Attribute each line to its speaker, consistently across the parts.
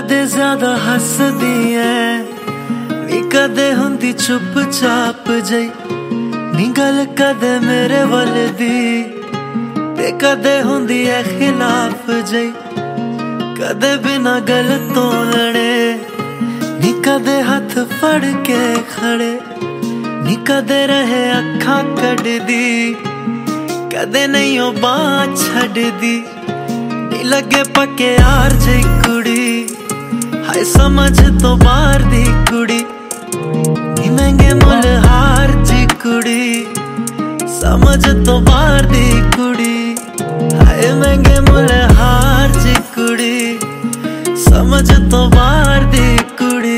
Speaker 1: कदे ज्यादा हसदी है नी कदे हुंदी चुप चाप जई नी गल कदे मेरे वल दी ते कदे हुंदी है खिलाफ जई कदे बिना गल तो लड़े नी कदे हथ फड़ के खड़े नी कदे रहे अखा कड़ दी कदे नहीं ओ बात छड़ दी नी लगे पक्के यार जी कुड़ी हाय समझ तो बाहर दी कुड़ी नी महंगे मुल हार जी कुड़ी समझ तो बाहर दी कुड़ी हाय महंगे मुल हार जी कुड़ी समझ तो बाहर दी कुड़ी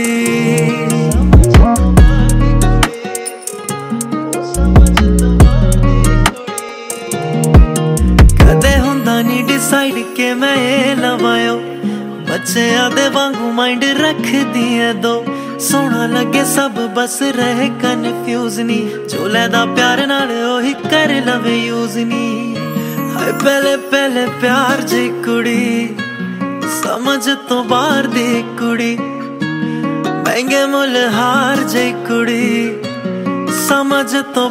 Speaker 1: कदे हुंदा नी डिसाइड के मैं ये लवायो बच्चे आदे वांगू माइंड रख दिए दो सोना लगे सब बस रहे कन्फ्यूज नी जो लेदा प्यार नाल ओही कर लवे यूज नी हाय पहले पहले प्यार जी कुड़ी समझ तो बाहर दी कुड़ी महंगे मुल हार जी कुड़ी समझ तो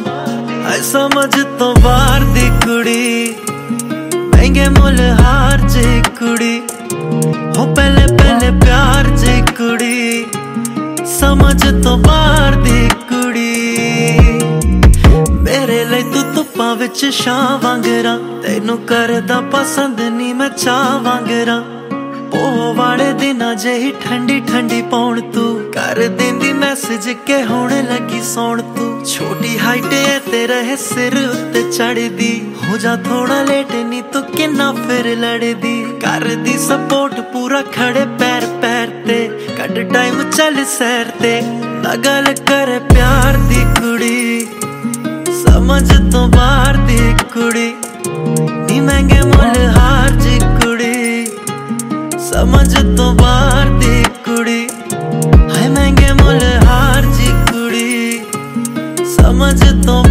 Speaker 1: बाहर दी कुड़ी महंगे मुल हार जी कुड़ी हो पहले पहले प्यार जी कुड़ी समझ तो बाहर दी कुड़ी मेरे लिए तू धुप्पां विच छां वांगरा तैनू करदा पसंद नी मैं चाह वांगरा ओ वाले दिना जेही ठंडी ठंडी पौण तू कर देंदी मैसेज के होने लगी सौण तू छोटी हाइट है ते रहे सिर उत्ते चढ़दी हो जा थोड़ा लेट नी तू किन्ना फिर लड़दी कर दी सपोर्ट पूरा खड़े पैर पैर ते कट टाइम चल सैर ते ना गल कर प्यार दी कुड़ी समझ तो बाहर दी कुड़ी नी महंगे मुल हार जी कुड़ी समझ तो बाहर दी कुड़ी हाय महंगे मुल हार जी कुड़ी समझ तो